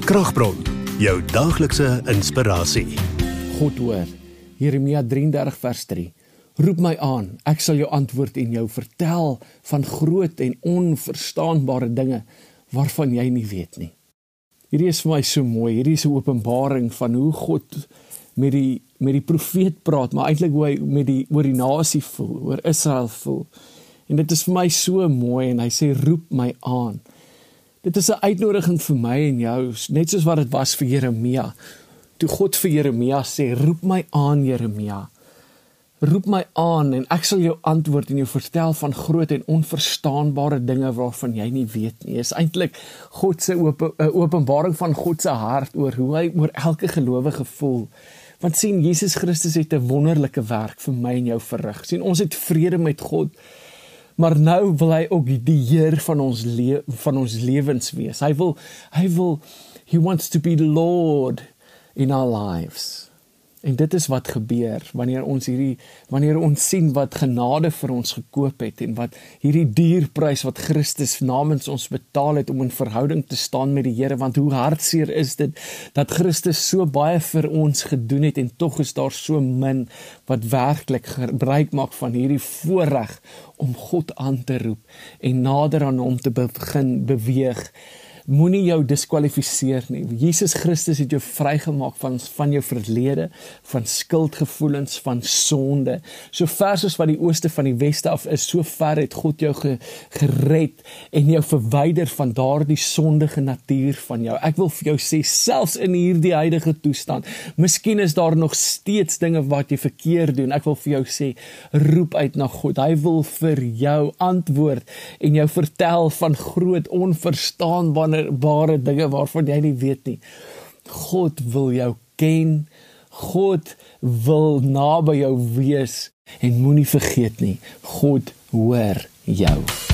Kragbron, jou daglikse inspirasie. God hoor, Jeremia 33 vers 3. Roep my aan, ek sal jou antwoord en jou vertel van groot en onverstaanbare dinge waarvan jy nie weet nie. Hierdie is vir my so mooi, hierdie is 'n openbaring van hoe God met die profeet praat, maar eintlik hoe hy oor die nasie voel, oor Israel voel. En dit is vir my so mooi en hy sê roep my aan. Dit is 'n uitnodiging vir my en jou, net soos wat dit was vir Jeremia. Toe God vir Jeremia sê, roep my aan Jeremia. Roep my aan en ek sal jou antwoord en jou vertel van groot en onverstaanbare dinge waarvan jy nie weet nie. Is eintlik God se openbaring van God se hart oor hoe hy oor elke gelowige voel. Want sien, Jesus Christus het 'n wonderlike werk vir my en jou verrig. Sien, ons het vrede met God, maar nou wil hy ook die Heer van ons lewens wees. He wants to be the Lord in our lives. En dit is wat gebeur wanneer ons sien wat genade vir ons gekoop het en wat hierdie dierprys wat Christus namens ons betaal het om in verhouding te staan met die Here, want hoe hartseer is dit dat Christus so baie vir ons gedoen het en tog is daar so min wat werklik gebruik maak van hierdie voorreg om God aan te roep en nader aan hom te begin beweeg. Moenie jou diskwalifiseer nie. Jesus Christus het jou vrygemaak van jou verlede, van skuldgevoelens, van sonde. So ver soos wat die ooste van die weste af is, so ver het God jou gered en jou verwyder van daardie sondige natuur van jou. Ek wil vir jou sê, selfs in hierdie huidige toestand, miskien is daar nog steeds dinge wat jy verkeerd doen. Ek wil vir jou sê, roep uit na God. Hy wil vir jou antwoord en jou vertel van groot, onverstaanbare dinge waarvan jy nie weet nie. God wil jou ken, God wil naby jou wees en moenie vergeet nie, God hoor jou.